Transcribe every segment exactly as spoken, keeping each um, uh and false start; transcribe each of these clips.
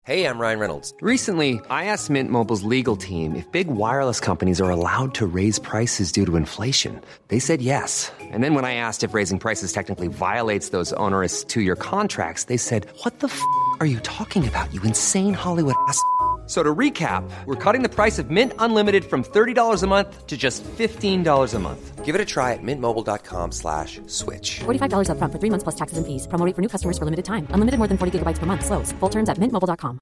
Hey, I'm Ryan Reynolds. Recently, I asked Mint Mobile's legal team if big wireless companies are allowed to raise prices due to inflation. They said yes. And then when I asked if raising prices technically violates those onerous two-year contracts, they said, what the f*** are you talking about, you insane Hollywood ass f- So to recap, we're cutting the price of Mint Unlimited from thirty dollars a month to just fifteen dollars a month. Give it a try at mintmobile.com slash switch. forty-five dollars up front for three months plus taxes and fees. Promo rate for new customers for limited time. Unlimited more than forty gigabytes per month. Slows full terms at mint mobile dot com.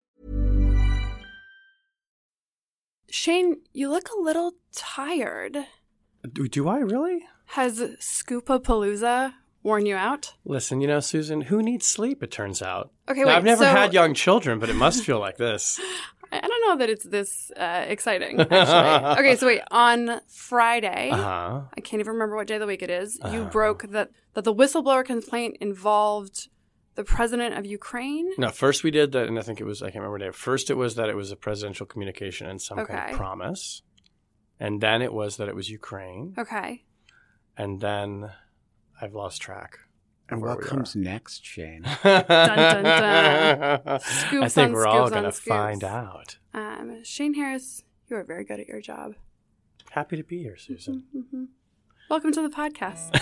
Shane, you look a little tired. Do, do I really? Has Scoopapalooza worn you out? Listen, you know, Susan, who needs sleep, it turns out. Okay, now, wait, I've never so- had young children, but it must feel like this. I I don't know that it's this uh, exciting, actually. Okay, so wait. On Friday, Uh-huh. I can't even remember what day of the week it is, you Uh-huh. broke that, that the whistleblower complaint involved the president of Ukraine? No, first we did that, and I think it was, I can't remember the day. First it was that it was a presidential communication and some kind Okay. of promise. And then it was that it was Ukraine. Okay. And then I've lost track. And where what we comes next, Shane? Dun, dun, dun. Scoops I think on we're all scoops going on to scoops. find out. Um, Shane Harris, you are very good at your job. Happy to be here, Susan. Mm-hmm. Welcome to the podcast.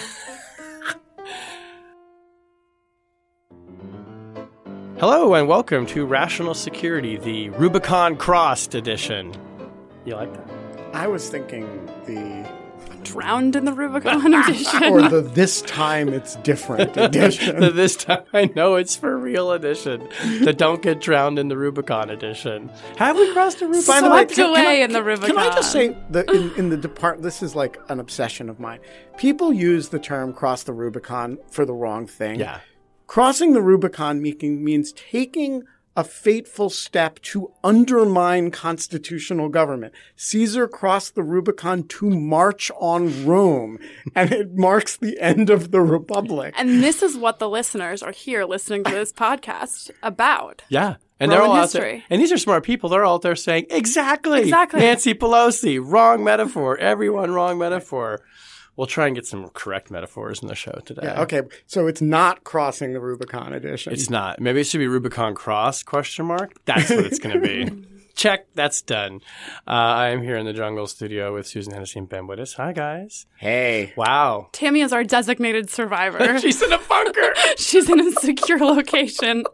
Hello and welcome to Rational Security, the Rubicon Crossed edition. You like that? I was thinking the Drowned in the Rubicon edition. or the this time it's different edition. The this time I know it's for real edition. The don't get drowned in the Rubicon edition. Have we crossed the Rubicon? By the way, Swept can, can away I, in the can- Rubicon. Can I just say that in, in the depart? This is like an obsession of mine. People use the term "cross the Rubicon" for the wrong thing. Yeah. Crossing the Rubicon meaning, means taking a fateful step to undermine constitutional government. Caesar crossed the Rubicon to march on Rome, and it marks the end of the Republic. And this is what the listeners are here listening to this podcast about. Yeah. And Roman they're all out history. there. And these are smart people. They're all out there saying, exactly. Exactly. Nancy Pelosi, wrong metaphor. Everyone, wrong metaphor. We'll try and get some correct metaphors in the show today. Yeah, okay, so it's not crossing the Rubicon edition. It's not. Maybe it should be Rubicon Cross, question mark. That's what it's going to be. Check. That's done. Uh, I am here in the Jungle Studio with Susan Hennessy and Ben Wittes. Hi, guys. Hey. Wow. Tammy is our designated survivor. She's in a bunker. She's in a secure location.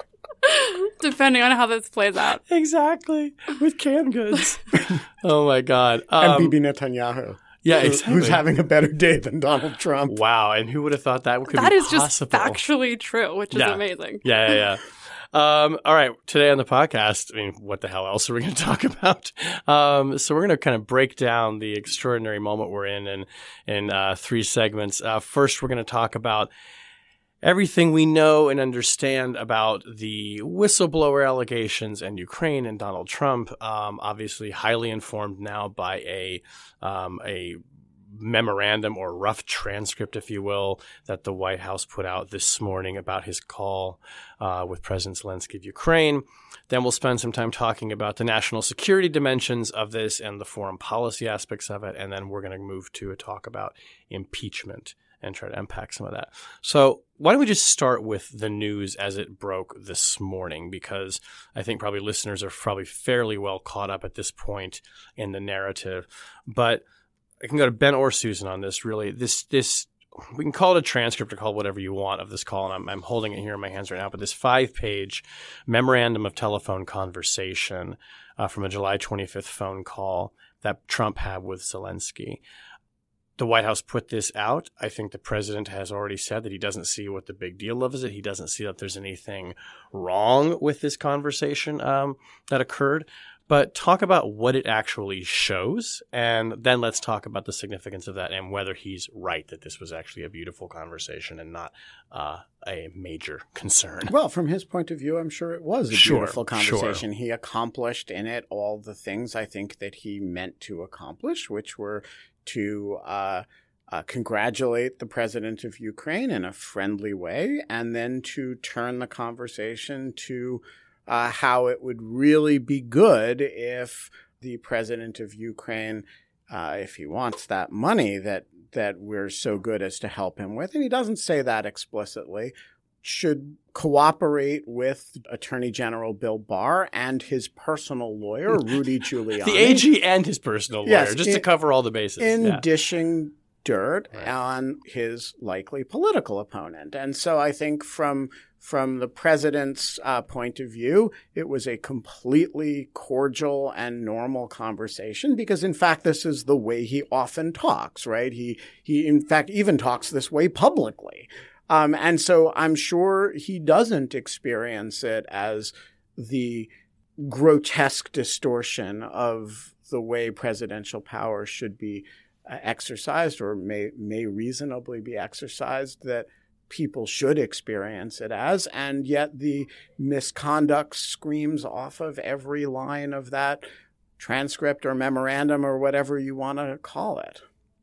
Depending on how this plays out. Exactly. With canned goods. Oh, my God. And Um, Bibi Netanyahu. yeah, who- exactly. Who's having a better day than Donald Trump. Wow. And who would have thought that could That be is just possible? factually true, which is Yeah. amazing. Yeah, yeah, yeah. Um, all right. Today on the podcast, I mean, what the hell else are we going to talk about? Um, so we're going to kind of break down the extraordinary moment we're in in, in uh, three segments. Uh, first, we're going to talk about everything we know and understand about the whistleblower allegations and Ukraine and Donald Trump. Um, obviously, highly informed now by a um, a memorandum or rough transcript, if you will, that the White House put out this morning about his call uh, with President Zelensky of Ukraine. Then we'll spend some time talking about the national security dimensions of this and the foreign policy aspects of it. And then we're going to move to a talk about impeachment and try to unpack some of that. So why don't we just start with the news as it broke this morning? Because I think probably listeners are probably fairly well caught up at this point in the narrative. But I can go to Ben or Susan on this, really. This, this, we can call it a transcript or call it whatever you want of this call, and I'm, I'm holding it here in my hands right now. But this five-page memorandum of telephone conversation uh, from a July twenty-fifth phone call that Trump had with Zelensky. The White House put this out. I think the president has already said that he doesn't see what the big deal of is it. He doesn't see that there's anything wrong with this conversation um, that occurred. But talk about what it actually shows, and then let's talk about the significance of that and whether he's right that this was actually a beautiful conversation and not uh, a major concern. Well, from his point of view, I'm sure it was a Sure, beautiful conversation. sure. He accomplished in it all the things I think that he meant to accomplish, which were to uh, uh, congratulate the president of Ukraine in a friendly way, and then to turn the conversation to uh, how it would really be good if the president of Ukraine, uh, if he wants that money that that we're so good as to help him with, and he doesn't say that explicitly, should cooperate with Attorney General Bill Barr and his personal lawyer, Rudy Giuliani. The A G and his personal lawyer, Yes, just in, to cover all the bases. In yeah. dishing dirt Right. on his likely political opponent. And so I think from from the president's uh, point of view, it was a completely cordial and normal conversation because, in fact, this is the way he often talks, right? He, he in fact, even talks this way publicly. Um, and so I'm sure he doesn't experience it as the grotesque distortion of the way presidential power should be uh, exercised or may may reasonably be exercised that people should experience it as. And yet the misconduct screams off of every line of that transcript or memorandum or whatever you want to call it.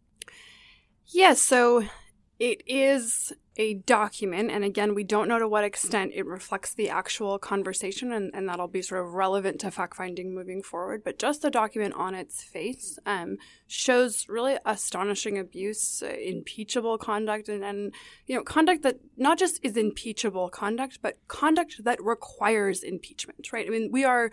Yes, so it is a document, and again, we don't know to what extent it reflects the actual conversation, and, and that'll be sort of relevant to fact-finding moving forward. But just the document on its face um, shows really astonishing abuse, uh, impeachable conduct, and, and you know, conduct that not just is impeachable conduct, but conduct that requires impeachment, right? I mean, we are,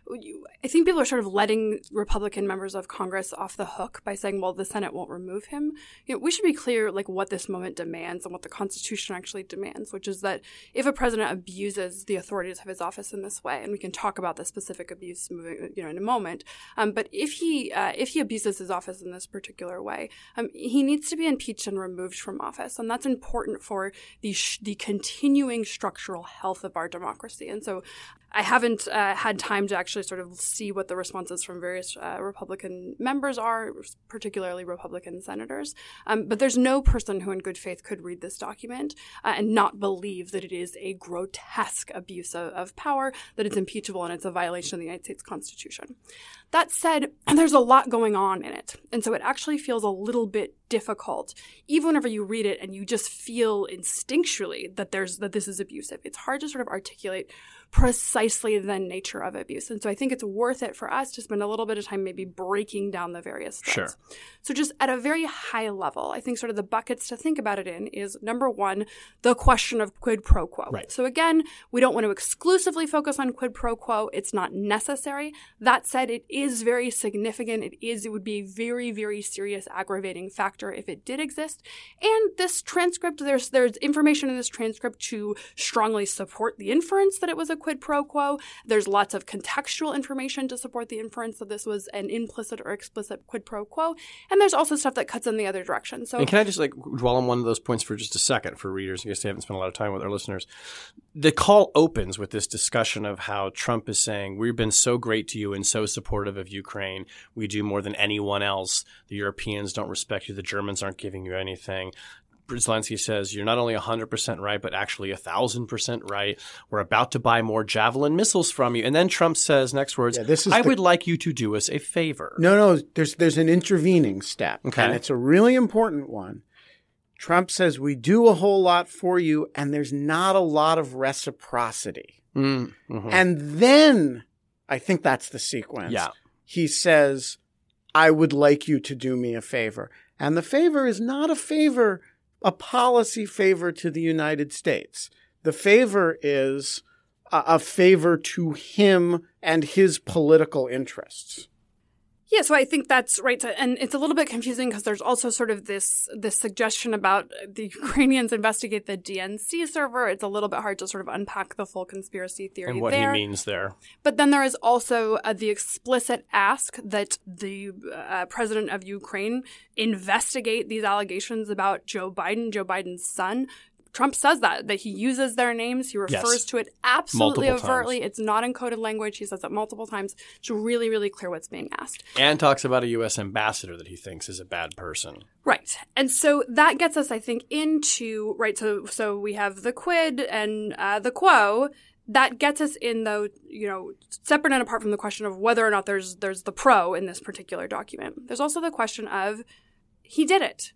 I think people are sort of letting Republican members of Congress off the hook by saying, well, the Senate won't remove him. You know, we should be clear, like, what this moment demands and what the Constitution Constitution actually demands, which is that if a president abuses the authorities of his office in this way, and we can talk about the specific abuse moving, you know, in a moment, um, but if he uh, if he abuses his office in this particular way, um, he needs to be impeached and removed from office, and that's important for the sh- the continuing structural health of our democracy. And so, I haven't uh, had time to actually sort of see what the responses from various uh, Republican members are, particularly Republican senators. Um, but there's no person who in good faith could read this document uh, and not believe that it is a grotesque abuse of, of power, that it's impeachable, and it's a violation of the United States Constitution. That said, there's a lot going on in it. And so it actually feels a little bit difficult, even whenever you read it and you just feel instinctually that there's that this is abusive. It's hard to sort of articulate precisely the nature of abuse. And so I think it's worth it for us to spend a little bit of time maybe breaking down the various threads. Sure. So just at a very high level, I think sort of the buckets to think about it in is, number one, the question of quid pro quo. Right. So again, we don't want to exclusively focus on quid pro quo. It's not necessary. That said, it is very significant. It is, it would be a very, very serious aggravating factor if it did exist. And this transcript, there's there's information in this transcript to strongly support the inference that it was a quid pro quo. There's lots of contextual information to support the inference that this was an implicit or explicit quid pro quo. And there's also stuff that cuts in the other direction. So, and can I just like dwell on one of those points for just a second for readers, in case they haven't spent a lot of time with our listeners? The call opens with this discussion of how Trump is saying, we've been so great to you and so supportive of Ukraine. We do more than anyone else. The Europeans don't respect you. The Germans aren't giving you anything. Zelensky says, you're not only one hundred percent right, but actually one thousand percent right. We're about to buy more Javelin missiles from you. And then Trump says, next words, yeah, this is I the... would like you to do us a favor. No, no, there's there's an intervening step. Okay. And it's a really important one. Trump says, we do a whole lot for you, and there's not a lot of reciprocity. Mm, mm-hmm. And then, I think that's the sequence. Yeah. He says, I would like you to do me a favor. And the favor is not a favor a policy favor to the United States. The favor is a, a favor to him and his political interests. Yeah, so I think that's right. And it's a little bit confusing because there's also sort of this this suggestion about the Ukrainians investigate the D N C server. It's a little bit hard to sort of unpack the full conspiracy theory and what there. he means there. But then there is also uh, the explicit ask that the uh, president of Ukraine investigate these allegations about Joe Biden, Joe Biden's son. Trump says that, that he uses their names. He refers yes. to it absolutely multiple overtly. Times. It's not encoded language. He says it multiple times. It's really, really clear what's being asked. And talks about a U S ambassador that he thinks is a bad person. Right. And so that gets us, I think, into, right, so so we have the quid and uh, the quo. That gets us in, though, you know, separate and apart from the question of whether or not there's there's the pro in this particular document. There's also the question of he did it.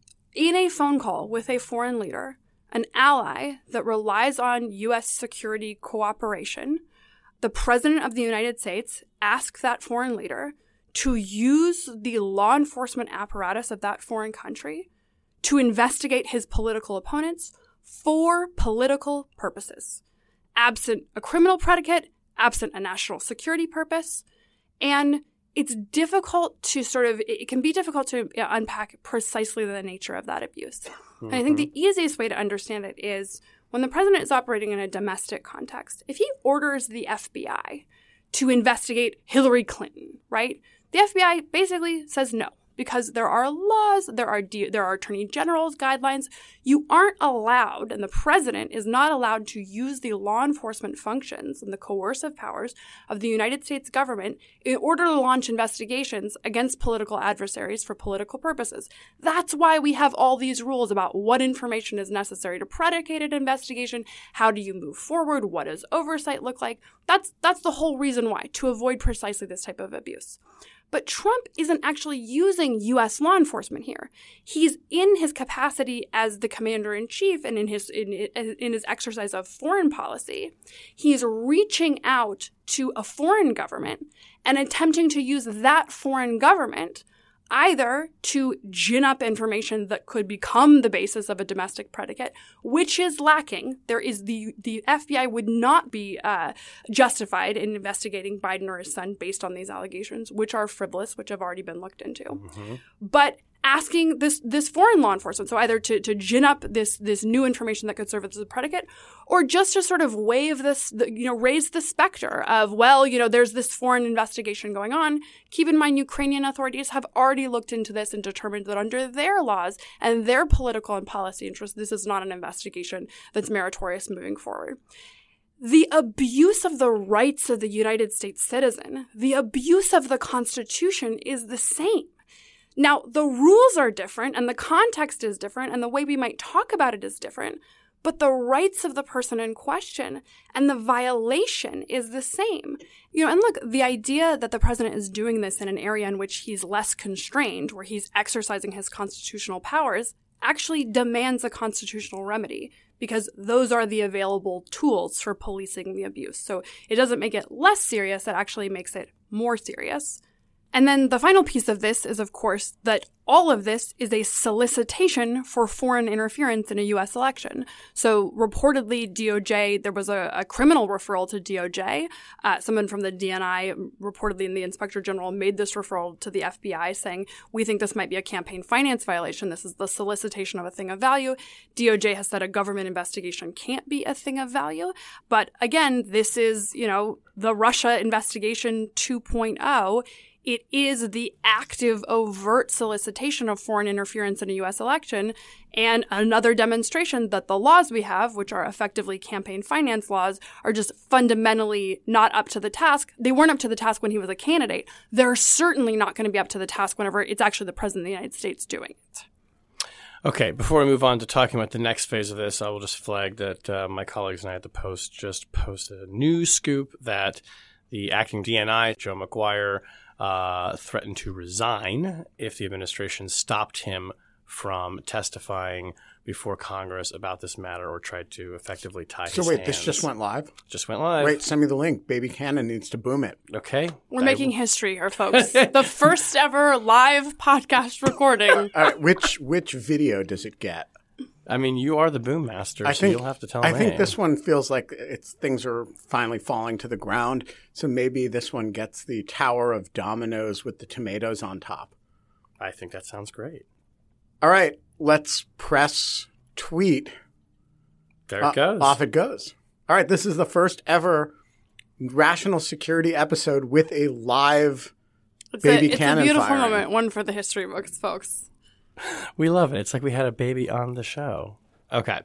In a phone call with a foreign leader, an ally that relies on U S security cooperation, the president of the United States asked that foreign leader to use the law enforcement apparatus of that foreign country to investigate his political opponents for political purposes, absent a criminal predicate, absent a national security purpose. And it's difficult to sort of, it can be difficult to unpack precisely the nature of that abuse. Mm-hmm. And I think the easiest way to understand it is when the president is operating in a domestic context, if he orders the F B I to investigate Hillary Clinton, right? The F B I basically says no, because there are laws, there are de- there are attorney general's guidelines. You aren't allowed, and the president is not allowed to use the law enforcement functions and the coercive powers of the United States government in order to launch investigations against political adversaries for political purposes. That's why we have all these rules about what information is necessary to predicate an investigation. How do you move forward? What does oversight look like? That's that's the whole reason why, to avoid precisely this type of abuse. But Trump isn't actually using U S law enforcement here. He's in his capacity as the commander-in-chief and in his in, in his exercise of foreign policy. He's reaching out to a foreign government and attempting to use that foreign government either to gin up information that could become the basis of a domestic predicate, which is lacking. There is the the F B I would not be uh, justified in investigating Biden or his son based on these allegations, which are frivolous, which have already been looked into. Mm-hmm. But asking this this foreign law enforcement, so either to, to gin up this this new information that could serve as a predicate, or just to sort of wave this, you know, raise the specter of, well, you know, there's this foreign investigation going on. Keep in mind, Ukrainian authorities have already looked into this and determined that under their laws and their political and policy interests, this is not an investigation that's meritorious moving forward. The abuse of the rights of the United States citizen, the abuse of the Constitution is the same. Now, the rules are different and the context is different and the way we might talk about it is different, but the rights of the person in question and the violation is the same. You know, and look, the idea that the president is doing this in an area in which he's less constrained, where he's exercising his constitutional powers, actually demands a constitutional remedy because those are the available tools for policing the abuse. So it doesn't make it less serious, it actually makes it more serious. And then the final piece of this is, of course, that all of this is a solicitation for foreign interference in a U S election. So reportedly, D O J, there was a, a criminal referral to D O J. Uh, someone from the D N I, reportedly in the Inspector General, made this referral to the F B I saying, we think this might be a campaign finance violation. This is the solicitation of a thing of value. D O J has said a government investigation can't be a thing of value. But again, this is, you know, the Russia investigation two point oh. It is the active, overt solicitation of foreign interference in a U S election, and another demonstration that the laws we have, which are effectively campaign finance laws, are just fundamentally not up to the task. They weren't up to the task when he was a candidate. They're certainly not going to be up to the task whenever it's actually the president of the United States doing it. Okay, before we move on to talking about the next phase of this, I will just flag that uh, my colleagues and I at the Post just posted a news scoop that the acting D N I, Joe McGuire, Uh, threatened to resign if the administration stopped him from testifying before Congress about this matter or tried to effectively tie so his wait, hands. This just went live? Just went live. Wait, send me the link. Baby Cannon needs to boom it. Okay. We're I making will. history here, folks. The first ever live podcast recording. All right, which which video does it get? I mean, you are the boom master, I so think, you'll have to tell I me. I think this one feels like it's things are finally falling to the ground. So maybe this one gets the Tower of Dominoes with the tomatoes on top. I think that sounds great. All right, let's press tweet. There it goes. Uh, off it goes. All right, this is the first ever Rational Security episode with a live it's baby a, cannon It's a beautiful firing. moment, one for the history books, folks. We love it. It's like we had a baby on the show. Okay.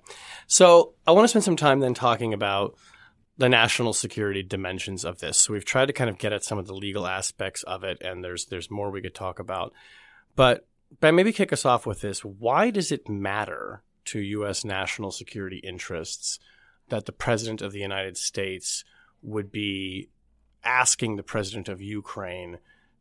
So I want to spend some time then talking about the national security dimensions of this. So we've tried to kind of get at some of the legal aspects of it, and there's there's more we could talk about. But, but maybe kick us off with this. Why does it matter to U S national security interests that the president of the United States would be asking the president of Ukraine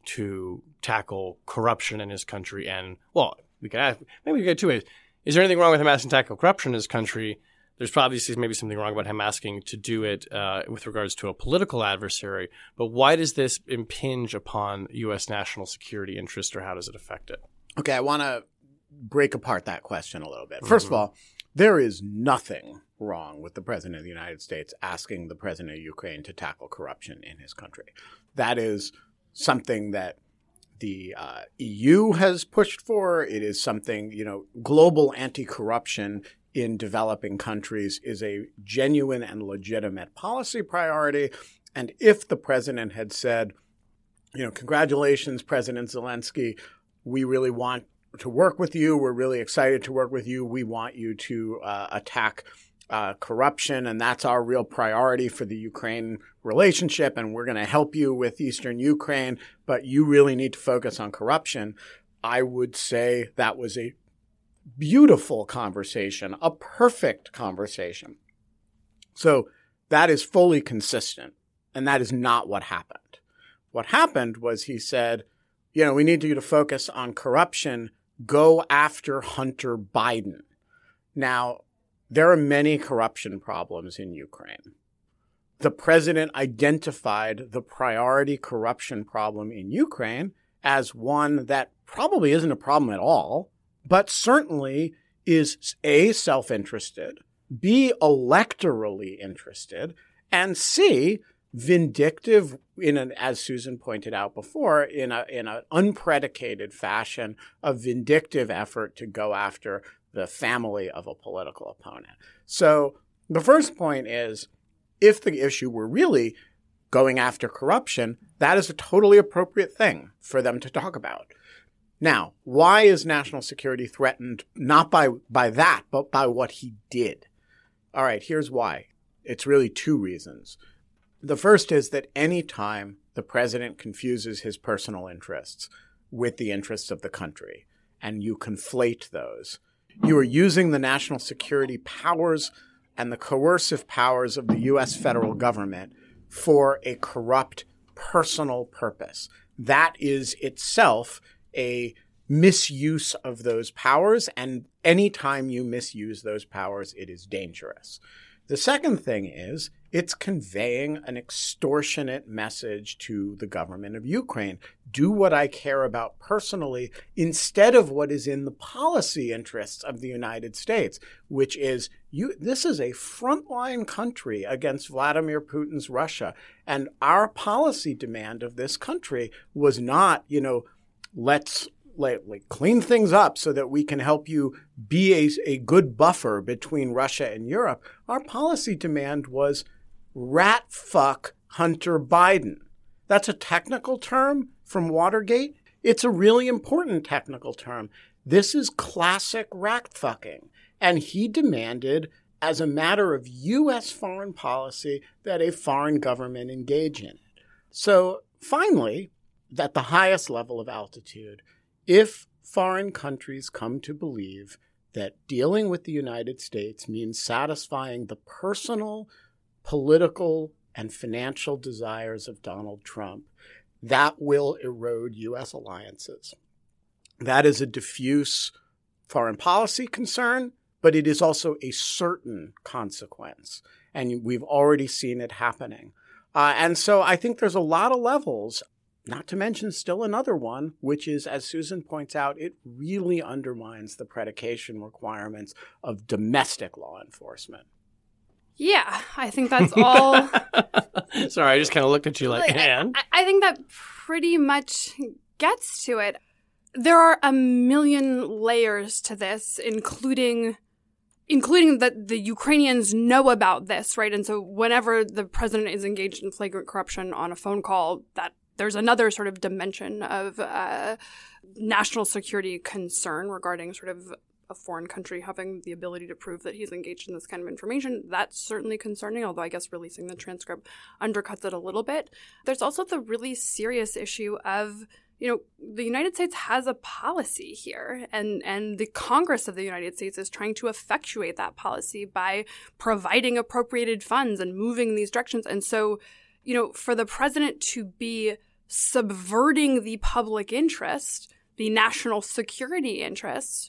to tackle corruption in his country and, well, we could ask, maybe we could get two ways. Is there anything wrong with him asking to tackle corruption in his country? There's probably maybe something wrong about him asking to do it uh, with regards to a political adversary. But why does this impinge upon U S national security interest, or how does it affect it? Okay, I want to break apart that question a little bit. First mm-hmm. of all, There is nothing wrong with the President of the United States asking the President of Ukraine to tackle corruption in his country. That is something that the uh, E U has pushed for. It is something, you know, global anti-corruption in developing countries is a genuine and legitimate policy priority. And if the president had said, you know, congratulations, President Zelensky, we really want to work with you. We're really excited to work with you. We want you to uh, attack uh, corruption, and that's our real priority for the Ukraine relationship, and we're going to help you with Eastern Ukraine, but you really need to focus on corruption. I would say that was a beautiful conversation, a perfect conversation. So that is fully consistent, and that is not what happened. What happened was he said, you know, we need you to focus on corruption. Go after Hunter Biden. Now, there are many corruption problems in Ukraine. The president identified the priority corruption problem in Ukraine as one that probably isn't a problem at all, but certainly is A, self-interested, B, electorally interested, and C, vindictive in an, as Susan pointed out before, in a in an unpredicated fashion, a vindictive effort to go after the family of a political opponent. So the first point is, if the issue were really going after corruption, that is a totally appropriate thing for them to talk about. Now, why is national security threatened? Not by by that, but by what he did. All right, here's why. It's really two reasons. The first is that any time the president confuses his personal interests with the interests of the country, and you conflate those, you are using the national security powers and the coercive powers of the U S federal government for a corrupt personal purpose. That is itself a misuse of those powers, and any time you misuse those powers, it is dangerous. The second thing is it's conveying an extortionate message to the government of Ukraine. Do what I care about personally instead of what is in the policy interests of the United States, which is you. This is a frontline country against Vladimir Putin's Russia. And our policy demand of this country was not, you know, let's Like, like clean things up so that we can help you be a, a good buffer between Russia and Europe. Our policy demand was rat fuck Hunter Biden. That's a technical term from Watergate. It's a really important technical term. This is classic rat fucking. And he demanded, as a matter of U S foreign policy, that a foreign government engage in it. So finally, at the highest level of altitude, if foreign countries come to believe that dealing with the United States means satisfying the personal, political, and financial desires of Donald Trump, that will erode U S alliances. That is a diffuse foreign policy concern, but it is also a certain consequence. And we've already seen it happening. Uh, and so I think there's a lot of levels. Not to mention still another one, which is, as Susan points out, it really undermines the predication requirements of domestic law enforcement. Yeah, I think that's all. Sorry, I just kind of looked at you like, and? I, I think that pretty much gets to it. There are a million layers to this, including including that the Ukrainians know about this, right? And so whenever the president is engaged in flagrant corruption on a phone call, that there's another sort of dimension of uh, national security concern regarding sort of a foreign country having the ability to prove that he's engaged in this kind of information. That's certainly concerning, although I guess releasing the transcript undercuts it a little bit. There's also the really serious issue of, you know, the United States has a policy here, and, and the Congress of the United States is trying to effectuate that policy by providing appropriated funds and moving these directions. And so, you know, for the president to be subverting the public interest, the national security interest,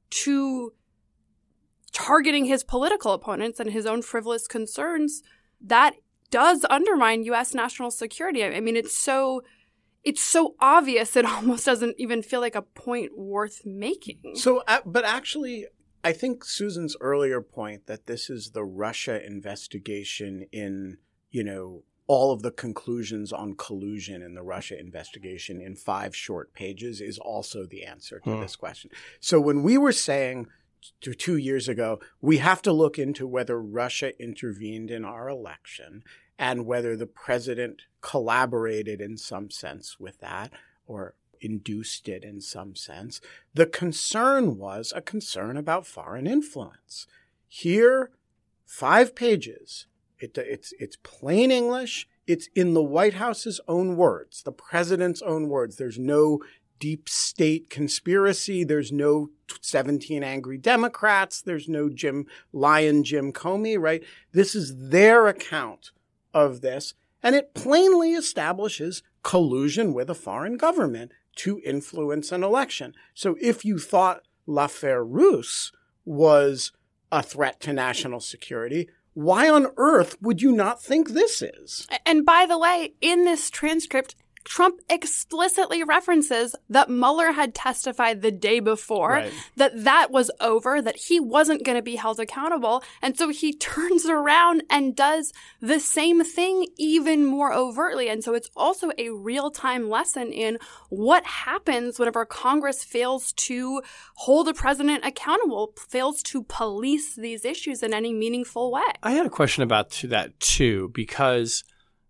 to targeting his political opponents and his own frivolous concerns, that does undermine U S national security. I mean, it's so it's so obvious it almost doesn't even feel like a point worth making. So, uh, but actually, I think Susan's earlier point that this is the Russia investigation in, you know, all of the conclusions on collusion in the Russia investigation in five short pages is also the answer to hmm. this question. So when we were saying t- two years ago, we have to look into whether Russia intervened in our election and whether the president collaborated in some sense with that or induced it in some sense, the concern was a concern about foreign influence. Here, five pages. It, it's it's plain English. It's in the White House's own words, the president's own words. There's no deep state conspiracy. There's no seventeen angry Democrats. There's no Jim Lion Jim Comey, right? This is their account of this, and it plainly establishes collusion with a foreign government to influence an election. So if you thought l'affaire Russe was a threat to national security, why on earth would you not think this is? And by the way, in this transcript, Trump explicitly references that Mueller had testified the day before, right, that that was over, that he wasn't going to be held accountable. And so he turns around and does the same thing even more overtly. And so it's also a real-time lesson in what happens whenever Congress fails to hold a president accountable, fails to police these issues in any meaningful way. I had a question about that, too, because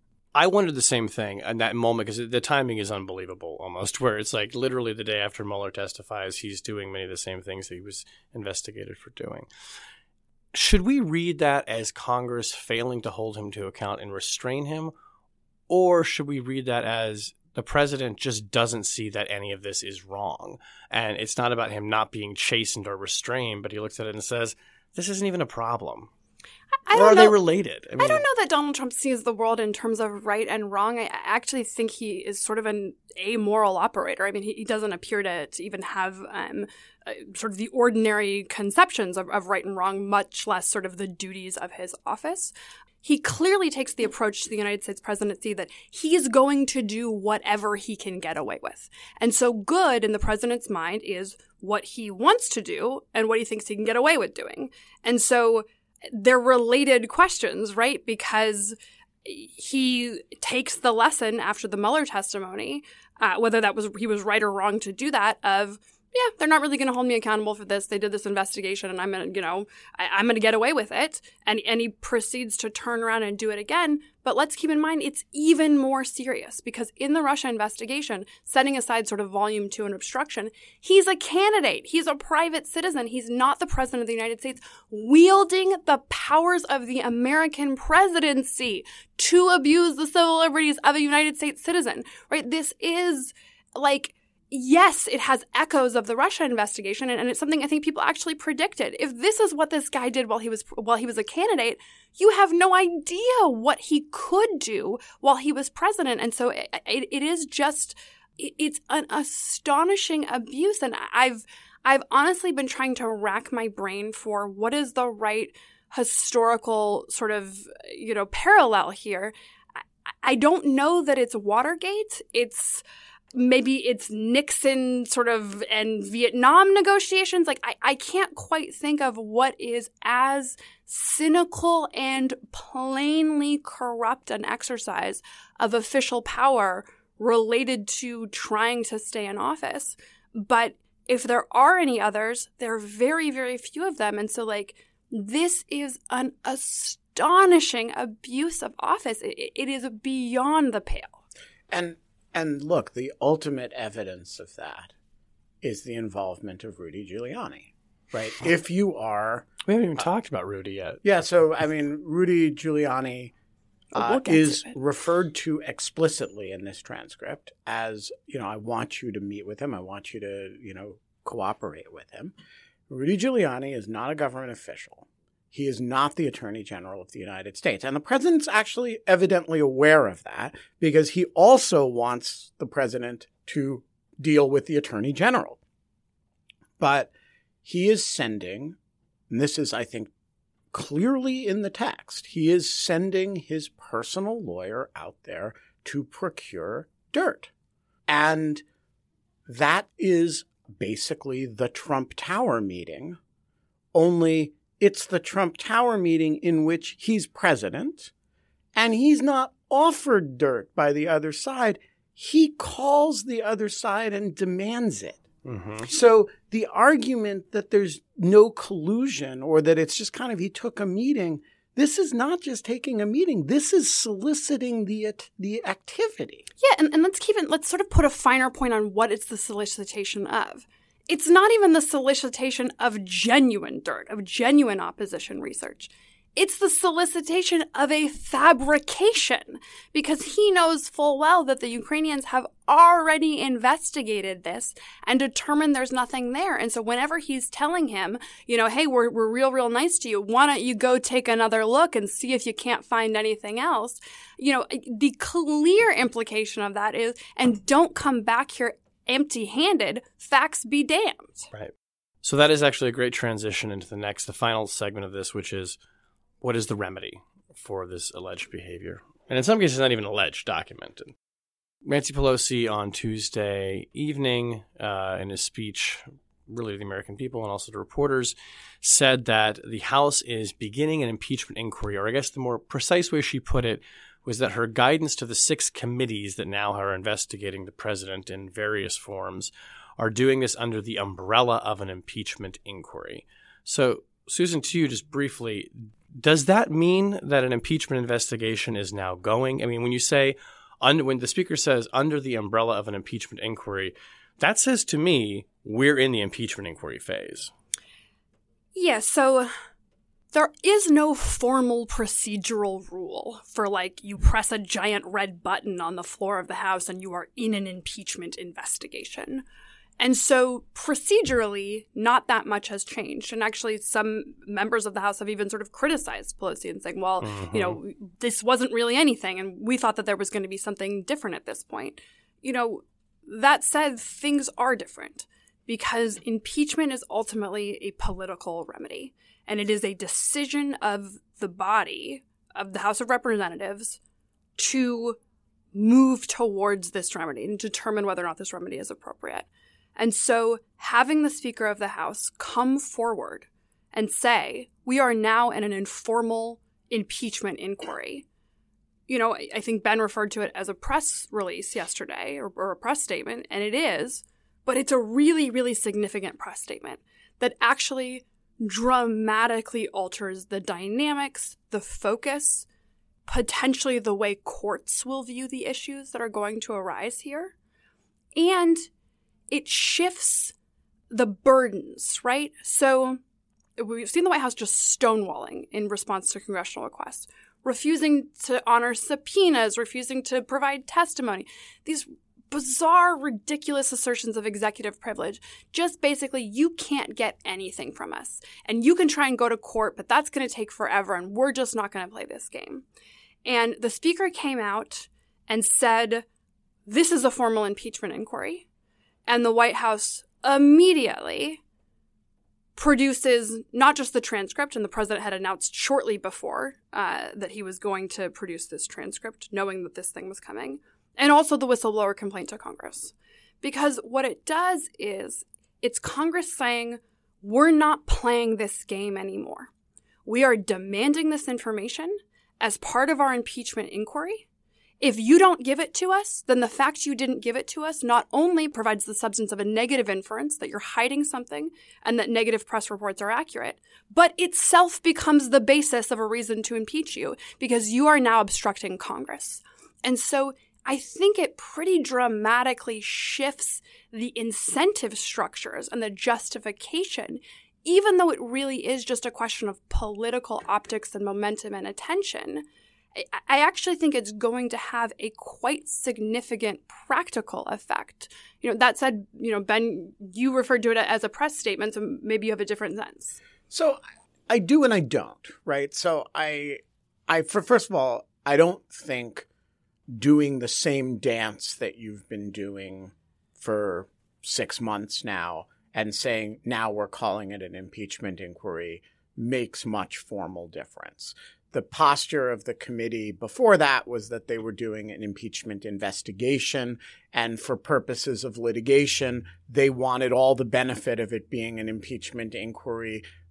I wondered the same thing in that moment because the timing is unbelievable almost, where it's like literally the day after Mueller testifies, he's doing many of the same things that he was investigated for doing. Should we read that as Congress failing to hold him to account and restrain him? Or should we read that as the president just doesn't see that any of this is wrong? And it's not about him not being chastened or restrained, but he looks at it and says, this isn't even a problem. I or don't are know. they related? I, mean, I don't know that Donald Trump sees the world in terms of right and wrong. I actually think he is sort of an amoral operator. I mean, he, he doesn't appear to, to even have um, uh, sort of the ordinary conceptions of, of right and wrong, much less sort of the duties of his office. He clearly takes the approach to the United States presidency that he's going to do whatever he can get away with. And so good in the president's mind is what he wants to do and what he thinks he can get away with doing. And so they're related questions, right? Because he takes the lesson after the Mueller testimony, uh, whether that was he was right or wrong to do that, of, yeah, they're not really going to hold me accountable for this. They did this investigation and I'm going to, you know, I, I'm going to get away with it. And, and he proceeds to turn around and do it again. But let's keep in mind, it's even more serious because in the Russia investigation, setting aside sort of volume two and obstruction, he's a candidate. He's a private citizen. He's not the president of the United States wielding the powers of the American presidency to abuse the civil liberties of a United States citizen, right? This is like, yes, it has echoes of the Russia investigation, and, and it's something I think people actually predicted. If this is what this guy did while he was while he was a candidate, you have no idea what he could do while he was president. And so it, it, it is just it, it's an astonishing abuse. And I've I've honestly been trying to rack my brain for what is the right historical sort of, you know, parallel here. I, I don't know that it's Watergate. It's Maybe it's Nixon sort of and Vietnam negotiations. Like, I, I can't quite think of what is as cynical and plainly corrupt an exercise of official power related to trying to stay in office. But if there are any others, there are very, very few of them. And so, like, this is an astonishing abuse of office. It, it is beyond the pale. And And look, the ultimate evidence of that is the involvement of Rudy Giuliani, right? If you are... We haven't even uh, talked about Rudy yet. Yeah, so, I mean, Rudy Giuliani uh, we'll is to referred to explicitly in this transcript as, you know, I want you to meet with him. I want you to, you know, cooperate with him. Rudy Giuliani is not a government official. He is not the Attorney General of the United States. And the president's actually evidently aware of that because he also wants the president to deal with the Attorney General. But he is sending, and this is, I think, clearly in the text, he is sending his personal lawyer out there to procure dirt. And that is basically the Trump Tower meeting, only it's the Trump Tower meeting in which he's president, and he's not offered dirt by the other side. He calls the other side and demands it. Mm-hmm. So the argument that there's no collusion or that it's just kind of he took a meeting, this is not just taking a meeting. This is soliciting the the activity. Yeah, and, and let's keep it, let's sort of put a finer point on what it's the solicitation of. It's not even the solicitation of genuine dirt, of genuine opposition research. It's the solicitation of a fabrication, because he knows full well that the Ukrainians have already investigated this and determined there's nothing there. And so whenever he's telling him, you know, hey, we're we're real, real nice to you, why don't you go take another look and see if you can't find anything else? You know, the clear implication of that is, and don't come back here empty-handed, facts be damned. Right. So that is actually a great transition into the next, the final segment of this, which is, what is the remedy for this alleged behavior? And in some cases, not even alleged, documented. Nancy Pelosi on Tuesday evening, uh, in his speech, really to the American people and also to reporters, said that the House is beginning an impeachment inquiry, or I guess the more precise way she put it was that her guidance to the six committees that now are investigating the president in various forms are doing this under the umbrella of an impeachment inquiry. So, Susan, to you just briefly, does that mean that an impeachment investigation is now going? I mean, when you say, un- when the speaker says under the umbrella of an impeachment inquiry, that says to me we're in the impeachment inquiry phase. Yeah, so there is no formal procedural rule for, like, you press a giant red button on the floor of the House and you are in an impeachment investigation. And so procedurally, not that much has changed. And actually, some members of the House have even sort of criticized Pelosi and saying, well, mm-hmm. you know, this wasn't really anything. And we thought that there was going to be something different at this point. You know, that said, things are different because impeachment is ultimately a political remedy. And it is a decision of the body, of the House of Representatives, to move towards this remedy and determine whether or not this remedy is appropriate. And so having the Speaker of the House come forward and say, we are now in an informal impeachment inquiry. You know, I think Ben referred to it as a press release yesterday or, or a press statement, and it is, but it's a really, really significant press statement that actually dramatically alters the dynamics, the focus, potentially the way courts will view the issues that are going to arise here. And it shifts the burdens, right? So we've seen the White House just stonewalling in response to congressional requests, refusing to honor subpoenas, refusing to provide testimony. These bizarre, ridiculous assertions of executive privilege. Just basically, you can't get anything from us. And you can try and go to court, but that's going to take forever, and we're just not going to play this game. And the Speaker came out and said, this is a formal impeachment inquiry. And the White House immediately produces not just the transcript, and the president had announced shortly before uh, that he was going to produce this transcript, knowing that this thing was coming, and also the whistleblower complaint to Congress. Because what it does is it's Congress saying, we're not playing this game anymore. We are demanding this information as part of our impeachment inquiry. If you don't give it to us, then the fact you didn't give it to us not only provides the substance of a negative inference that you're hiding something and that negative press reports are accurate, but itself becomes the basis of a reason to impeach you because you are now obstructing Congress. And so I think it pretty dramatically shifts the incentive structures and the justification, even though it really is just a question of political optics and momentum and attention. I actually think it's going to have a quite significant practical effect. You know, that said, you know, Ben, you referred to it as a press statement, so maybe you have a different sense. So I do and I don't, right? So I, I for first of all, I don't think doing the same dance that you've been doing for six months now and saying now we're calling it an impeachment inquiry makes much formal difference. The posture of the committee before that was that they were doing an impeachment investigation, and for purposes of litigation, they wanted all the benefit of it being an impeachment inquiry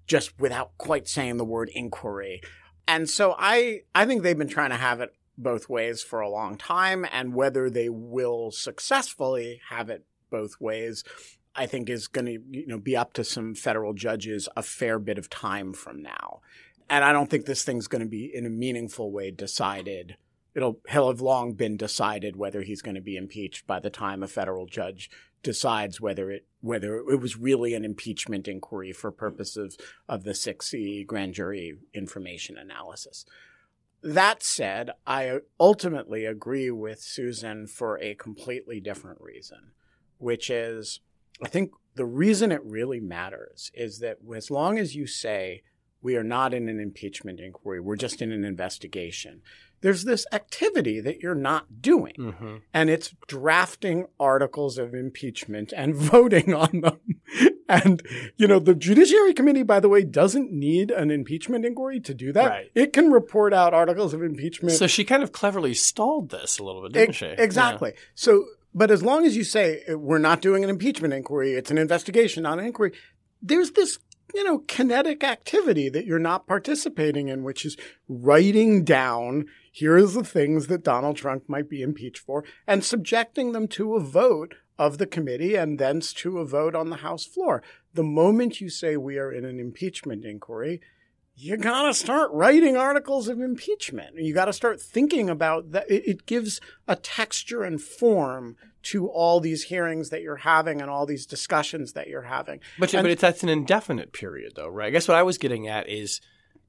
just without quite saying the word inquiry. And so I, I think they've been trying to have it both ways for a long time, and whether they will successfully have it both ways, I think is going to, you know, be up to some federal judges a fair bit of time from now. And I don't think this thing's going to be in a meaningful way decided. It'll he'll have long been decided whether he's going to be impeached by the time a federal judge decides whether it whether it was really an impeachment inquiry for purposes of the six C grand jury information analysis. That said, I ultimately agree with Susan for a completely different reason, which is I think the reason it really matters is that as long as you say we are not in an impeachment inquiry, we're just in an investigation, there's this activity that you're not doing. Mm-hmm. And it's drafting articles of impeachment and voting on them. And, you know, the Judiciary Committee, by the way, doesn't need an impeachment inquiry to do that. Right. It can report out articles of impeachment. So she kind of cleverly stalled this a little bit, didn't it, she? Exactly. Yeah. So, but as long as you say we're not doing an impeachment inquiry, it's an investigation, not an inquiry, there's this, you know, kinetic activity that you're not participating in, which is writing down, here is the things that Donald Trump might be impeached for, and subjecting them to a vote of the committee and thence to a vote on the House floor. The moment you say we are in an impeachment inquiry, you got to start writing articles of impeachment. You got to start thinking about that. It, it gives a texture and form to all these hearings that you're having and all these discussions that you're having. But, and, but it's, that's an indefinite period, though, right? I guess what I was getting at is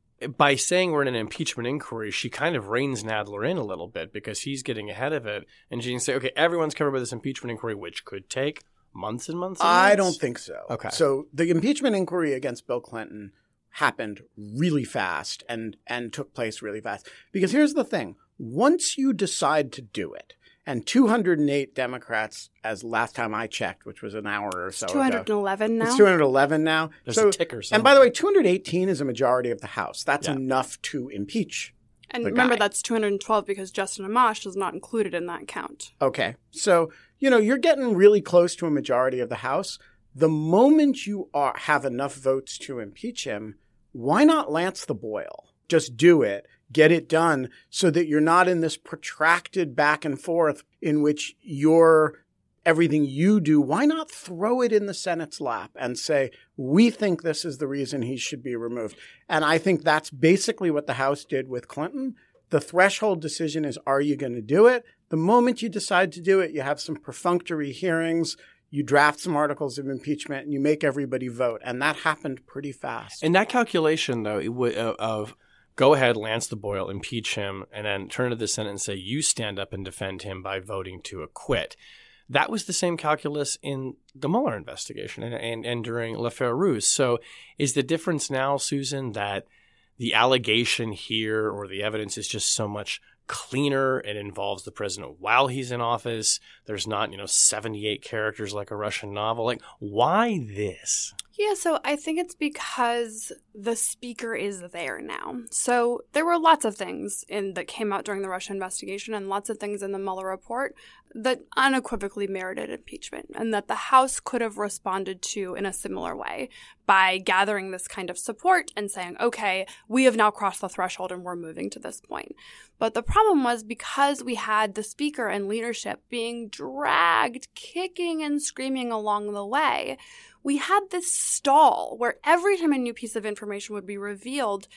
by saying we're in an impeachment inquiry, she kind of reins Nadler in a little bit because he's getting ahead of it. And she can say, okay, everyone's covered by this impeachment inquiry, which could take months and months and months. I don't think so. Okay. So the impeachment inquiry against Bill Clinton happened really fast and, and took place really fast. Because here's the thing. Once you decide to do it, and two hundred eight Democrats, as last time I checked, which was an hour or so it's two hundred eleven ago. now? It's two hundred eleven now. There's so, a ticker somewhere. And by the way, two hundred eighteen is a majority of the House. That's yeah. enough to impeach And the remember, guy. that's two hundred twelve because Justin Amash is not included in that count. Okay. So, you know, you're getting really close to a majority of the House. The moment you are, have enough votes to impeach him, why not lance the boil? Just do it. Get it done so that you're not in this protracted back and forth in which you're everything you do. Why not throw it in the Senate's lap and say, we think this is the reason he should be removed? And I think that's basically what the House did with Clinton. The threshold decision is, are you going to do it? The moment you decide to do it, you have some perfunctory hearings, you draft some articles of impeachment, and you make everybody vote. And that happened pretty fast. And that calculation, though, it would, uh, of go ahead, lance the boil, impeach him, and then turn to the Senate and say, you stand up and defend him by voting to acquit. That was the same calculus in the Mueller investigation and, and, and during L'Affaire Ruse. So is the difference now, Susan, that the allegation here or the evidence is just so much cleaner? It involves the president while he's in office. There's not, you know, seventy-eight characters like a Russian novel. Like, why this? Yeah, so I think it's because the speaker is there now. So there were lots of things in that came out during the Russia investigation and lots of things in the Mueller report that unequivocally merited impeachment and that the House could have responded to in a similar way by gathering this kind of support and saying, okay, we have now crossed the threshold and we're moving to this point. But the problem was because we had the speaker and leadership being dragged, kicking and screaming along the way, we had this stall where every time a new piece of information would be revealed,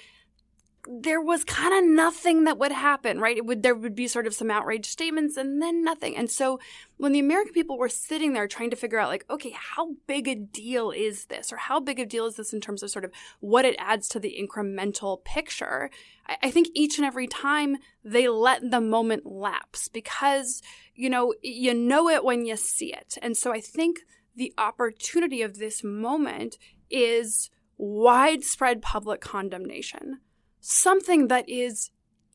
there was kind of nothing that would happen, right? It would there would be sort of some outraged statements and then nothing. And so when the American people were sitting there trying to figure out, like, okay, how big a deal is this? Or how big a deal is this in terms of sort of what it adds to the incremental picture? I, I think each and every time they let the moment lapse because, you know, you know it when you see it. And so I think the opportunity of this moment is widespread public condemnation, something that is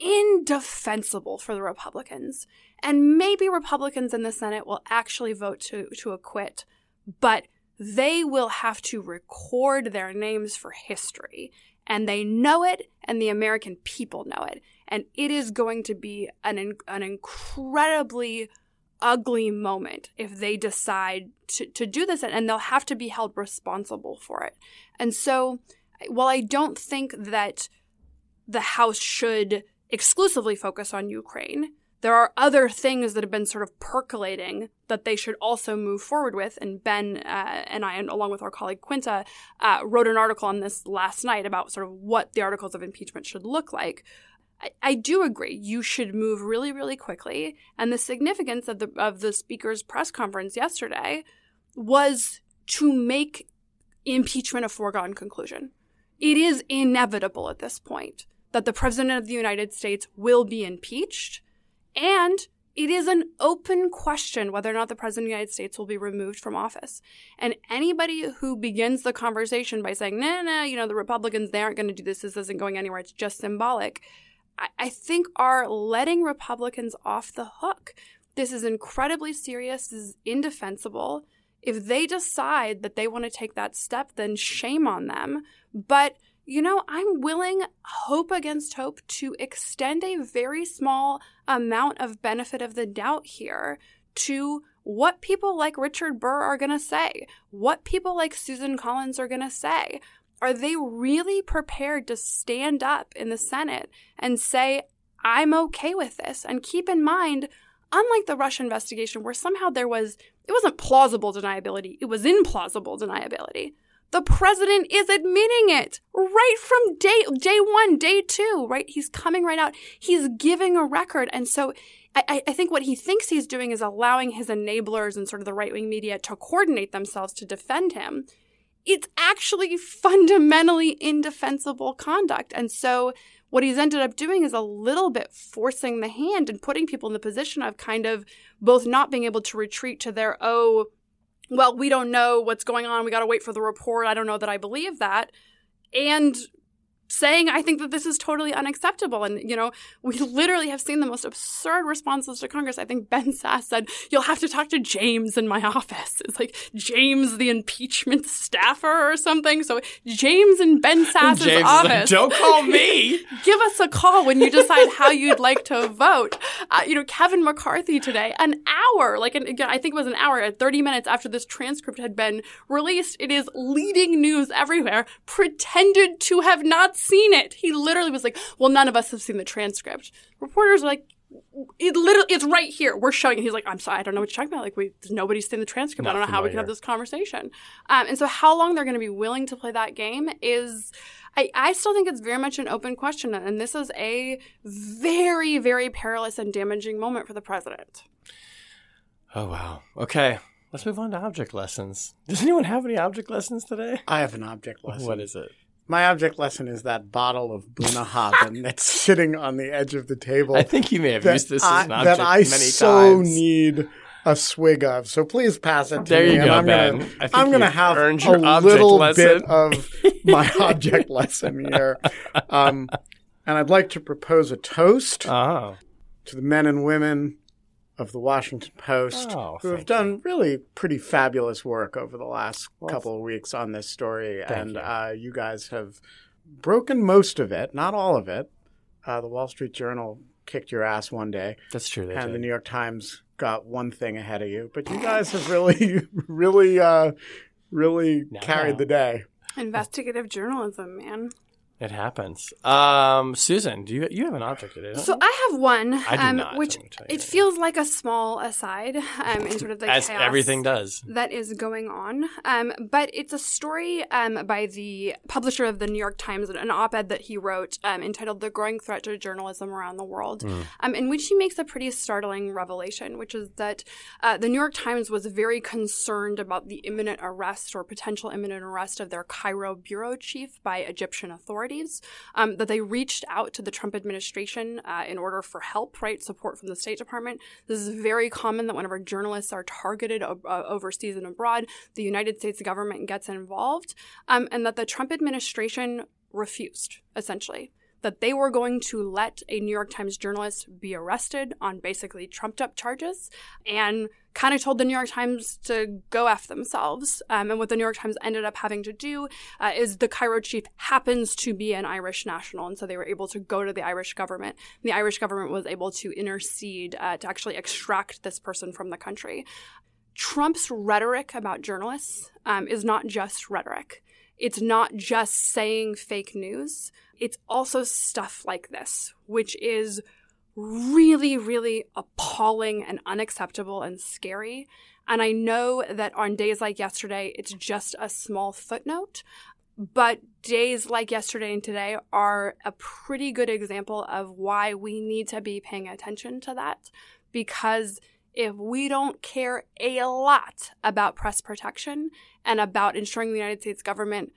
indefensible for the Republicans. And maybe Republicans in the Senate will actually vote to, to acquit, but they will have to record their names for history. And they know it, and the American people know it. And it is going to be an, an incredibly ugly moment if they decide to, to do this, and they'll have to be held responsible for it. And so while I don't think that the House should exclusively focus on Ukraine, there are other things that have been sort of percolating that they should also move forward with. And Ben uh, and I, along with our colleague Quinta, uh, wrote an article on this last night about sort of what the articles of impeachment should look like. I, I do agree you should move really, really quickly. And the significance of the of the Speaker's press conference yesterday was to make impeachment a foregone conclusion. It is inevitable at this point that the President of the United States will be impeached. And it is an open question whether or not the President of the United States will be removed from office. And anybody who begins the conversation by saying, no, nah, no, nah, you know, the Republicans, they aren't going to do this, this isn't going anywhere, it's just symbolic, I, I think are letting Republicans off the hook. This is incredibly serious. This is indefensible. If they decide that they want to take that step, then shame on them. But you know, I'm willing, hope against hope, to extend a very small amount of benefit of the doubt here to what people like Richard Burr are going to say, what people like Susan Collins are going to say. Are they really prepared to stand up in the Senate and say, I'm okay with this? And keep in mind, unlike the Russia investigation where somehow there was, it wasn't plausible deniability, it was implausible deniability. The president is admitting it right from day day one, day two, right? He's coming right out. He's giving a record. And so I, I think what he thinks he's doing is allowing his enablers and sort of the right-wing media to coordinate themselves to defend him. It's actually fundamentally indefensible conduct. And so what he's ended up doing is a little bit forcing the hand and putting people in the position of kind of both not being able to retreat to their, oh, well, we don't know what's going on. We got to wait for the report. I don't know that I believe that. And saying, I think that this is totally unacceptable. And, you know, we literally have seen the most absurd responses to Congress. I think Ben Sasse said, you'll have to talk to James in my office. It's like James, the impeachment staffer or something. So James in Ben Sasse's James office. Like, don't call me. Give us a call when you decide how you'd like to vote. Uh, you know, Kevin McCarthy today, an hour, like an, again, I think it was an hour, thirty minutes after this transcript had been released. It is leading news everywhere, pretended to have not seen it. He literally was like, well, none of us have seen the transcript. Reporters are like, it literally, it's right here. We're showing it. He's like, I'm sorry, I don't know what you're talking about. Like, we, nobody's seen the transcript. Not I don't know familiar. How we can have this conversation. Um, and so how long they're going to be willing to play that game is, I, I still think it's very much an open question. And this is a very, very perilous and damaging moment for the president. Oh, wow. Okay. Let's move on to object lessons. Does anyone have any object lessons today? I have an object lesson. What is it? My object lesson is that bottle of Bunnahabhain that's sitting on the edge of the table. I think you may have used this I, as an object that I many so times. need a swig of. So please pass it to there me. You and go, I'm Ben. gonna, I think I'm going to have earned a your object little lesson. bit of my object lesson here. Um, and I'd like to propose a toast Oh. to the men and women of the Washington Post, Oh, who have thank done you. really pretty fabulous work over the last Well, couple of weeks on this story. thank And you. Uh, you guys have broken most of it, not all of it. Uh, the Wall Street Journal kicked your ass one day, That's true. They and did. the New York Times got one thing ahead of you. But you guys have really, really, uh, really No. carried the day. Investigative journalism, man. It happens. Um, Susan, do you you have an object today? Don't So you? I have one, I do um, not, which I'm gonna tell you it that. feels like a small aside um, in sort of the As chaos everything does. that is going on. Um, but it's a story um, by the publisher of the New York Times, an op-ed that he wrote um, entitled "The Growing Threat to Journalism Around the World," Mm. um, in which he makes a pretty startling revelation, which is that uh, the New York Times was very concerned about the imminent arrest or potential imminent arrest of their Cairo bureau chief by Egyptian authorities. Um, that they reached out to the Trump administration uh, in order for help, right, support from the State Department. This is very common that whenever journalists are targeted o- uh, overseas and abroad, the United States government gets involved, um, and that the Trump administration refused, essentially. That they were going to let a New York Times journalist be arrested on basically trumped-up charges and kind of told the New York Times to go F themselves. Um, and what the New York Times ended up having to do uh, is the Cairo chief happens to be an Irish national, and so they were able to go to the Irish government. The Irish government was able to intercede uh, to actually extract this person from the country. Trump's rhetoric about journalists um, is not just rhetoric. it's not just saying fake news. It's also stuff like this, which is really, really appalling and unacceptable and scary. And I know that on days like yesterday, it's just a small footnote. But days like yesterday and today are a pretty good example of why we need to be paying attention to that. Because if we don't care a lot about press protection and about ensuring the United States government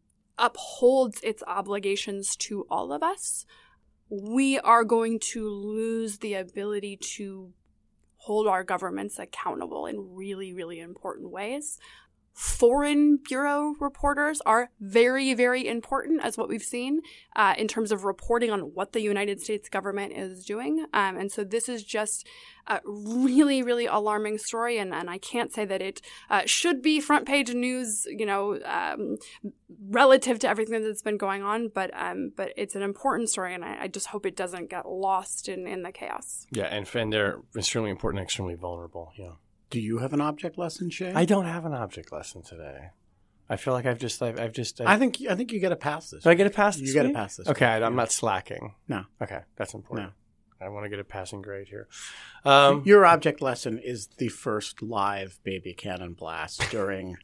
upholds its obligations to all of us, we are going to lose the ability to hold our governments accountable in really, really important ways. Foreign bureau reporters are very, very important, as what we've seen uh, in terms of reporting on what the United States government is doing. Um, and so this is just a really, really alarming story. And, and I can't say that it uh, should be front page news, you know, um, relative to everything that's been going on. But um, but it's an important story. And I, I just hope it doesn't get lost in, in the chaos. Yeah. And, and they're extremely important and extremely vulnerable. Yeah. Do you have an object lesson, Shay? I don't have an object lesson today. I feel like I've just, I've, I've just. I've, I think, I think you get to pass this. Do I get a pass this You get week? to pass this. Okay, week. I'm not slacking. No. Okay, that's important. No. I want to get a passing grade here. Um, Your object lesson is the first live baby cannon blast during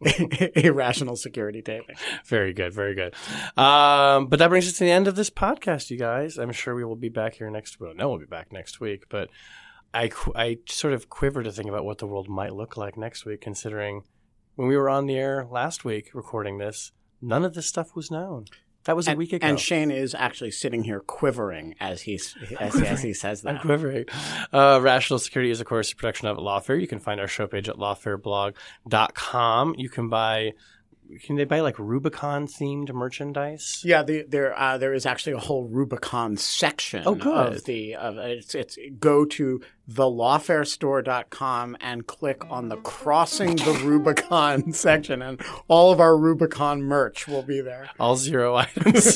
a rational security taping. Very good, very good. Um, but that brings us to the end of this podcast, you guys. I'm sure we will be back here next week. Well, no, we'll be back next week, but I, I sort of quiver to think about what the world might look like next week, considering when we were on the air last week recording this, none of this stuff was known. That was a and, week ago. And Shane is actually sitting here quivering as, he's, as, as he says that. I'm quivering. Uh, Rational Security is, of course, a production of Lawfare. You can find our show page at lawfare blog dot com. You can buy... Can they buy like Rubicon-themed merchandise? Yeah, the, there uh, there is actually a whole Rubicon section. Oh, good. Of the of it's it's go to the lawfare store dot com and click on the Crossing the Rubicon section, and all of our Rubicon merch will be there. All zero items.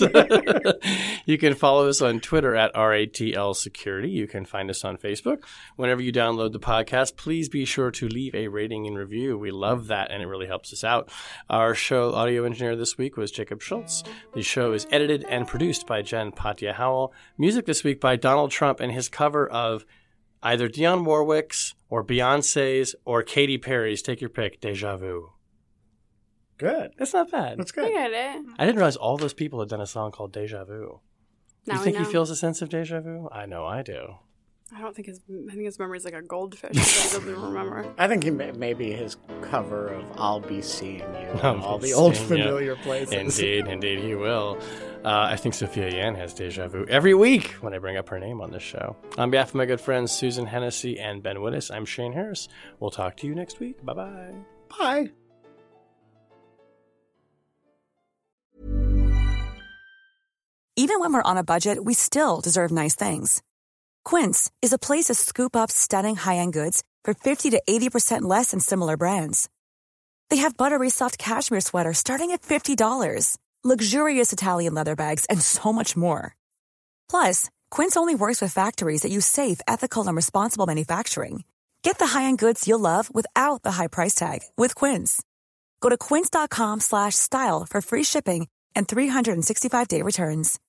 You can follow us on Twitter at R A T L Security. You can find us on Facebook. Whenever you download the podcast, please be sure to leave a rating and review. We love that, and it really helps us out. Our show audio engineer this week was Jacob Schultz. The show is edited and produced by Jen Patja Howell. Music this week by Donald Trump and his cover of either Dionne Warwick's or Beyonce's or Katy Perry's, take your pick, Deja Vu. Good. That's not bad. That's I good. get it. I didn't realize all those people had done a song called Deja Vu. Now you we think he know. feels a sense of deja vu? I know I do. I don't think his I think his memory is like a goldfish. He doesn't remember. I think he may, maybe his cover of "I'll Be Seeing You" I'll in all be the old seeing you. familiar places. Indeed, indeed, he will. Uh, I think Sophia Yan has deja vu every week when I bring up her name on this show. On behalf of my good friends Susan Hennessy and Ben Wittes, I'm Shane Harris. We'll talk to you next week. Bye-bye. Bye. Even when we're on a budget, we still deserve nice things. Quince is a place to scoop up stunning high-end goods for fifty to eighty percent less than similar brands. They have buttery soft cashmere sweaters starting at fifty dollars, luxurious Italian leather bags, and so much more. Plus, Quince only works with factories that use safe, ethical, and responsible manufacturing. Get the high-end goods you'll love without the high price tag with Quince. Go to quince dot com slash style for free shipping and three sixty-five day returns.